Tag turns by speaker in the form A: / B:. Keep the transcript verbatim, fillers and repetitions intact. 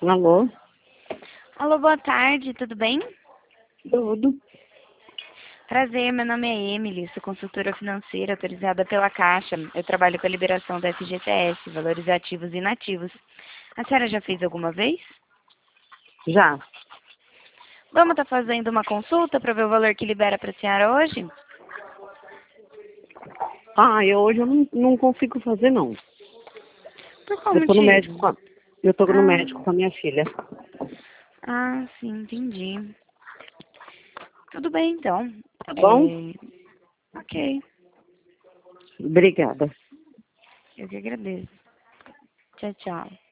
A: Alô?
B: Alô, boa tarde, tudo bem?
A: Tudo.
B: Prazer, meu nome é Emily, sou consultora financeira autorizada pela Caixa. Eu trabalho com a liberação da F G T S, valores ativos e inativos. A senhora já fez alguma vez?
A: Já.
B: Vamos estar fazendo uma consulta para ver o valor que libera para a senhora hoje?
A: Ah, eu hoje eu não, não consigo fazer, não.
B: Por qual
A: Eu tô no médico
B: motivo?
A: com a, eu tô no
B: Ah,
A: médico com a minha filha.
B: ah, sim, entendi. Tudo bem, então.
A: Tá bom?
B: É, ok,
A: Obrigada.
B: eu que agradeço. Tchau, tchau.